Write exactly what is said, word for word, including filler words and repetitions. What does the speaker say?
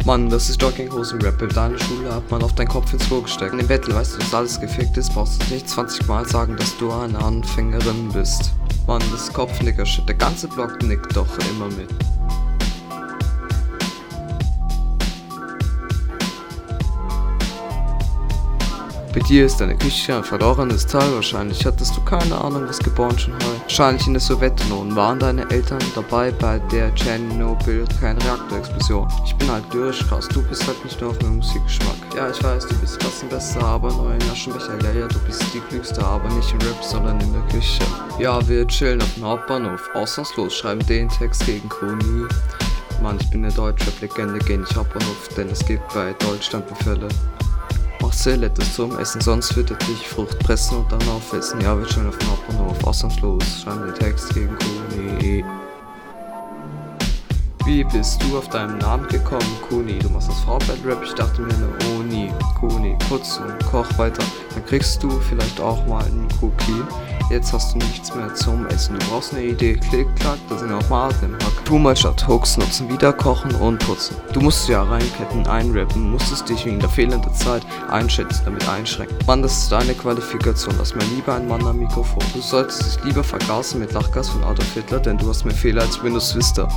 Mann, das ist Jogginghosen-Rap. In deiner Schule hat man auf deinen Kopf ins Klo gesteckt. Im Battle weißt du, dass alles gefickt ist, brauchst du nicht zwanzig Mal sagen, dass du eine Anfängerin bist. Mann, das ist Kopfnicker-Shit, der ganze Block nickt doch immer mit. Bei dir ist deine Küche ein verlorenes Teil. Wahrscheinlich hattest du keine Ahnung, was geboren schon heut. Wahrscheinlich in der Sowjetunion waren deine Eltern dabei bei der Tschernobyl kein Reaktorexplosion. Ich bin halt lyrisch krass, du bist halt nicht nur auf meinem Musikgeschmack. Ja, ich weiß, du bist Klassenbester, aber nur in Aschenbecher. Ja, ja, du bist die Klügste, aber nicht im Rap, sondern in der Küche. Ja, wir chillen auf dem Hauptbahnhof, ausnahmslos, schreiben den Text gegen Kuni. Mann, ich bin eine Deutschrap-Legende, geh nicht Hauptbahnhof, denn es gibt bei Deutschland Befälle. Mach sehr etwas zum Essen, sonst wird er dich Frucht pressen und dann aufessen. Ja, wir chillen auf dem Hauptbahnhof, ausnahmslos, schreiben den Text gegen Kuni. Wie bist du auf deinen Namen gekommen, Kuni? Du machst das Frau-Band-Rap, ich dachte mir ne, oh nie. Kuni, putz und koch weiter, dann kriegst du vielleicht auch mal einen Cookie. Jetzt hast du nichts mehr zum Essen, du brauchst eine Idee, klick, klack, da sind auch Maden im Hack. Tu mal statt Hooks nutzen, wieder kochen und putzen. Du musst ja reinketten, einrappen, musstest dich wegen der fehlenden Zeit einschätzen, damit einschränken. Mann, das ist deine Qualifikation, lass mir lieber ein Mann am Mikrofon. Du solltest dich lieber vergasen mit Lachgas von Adolf Hitler, denn du hast mehr Fehler als Windows Vista.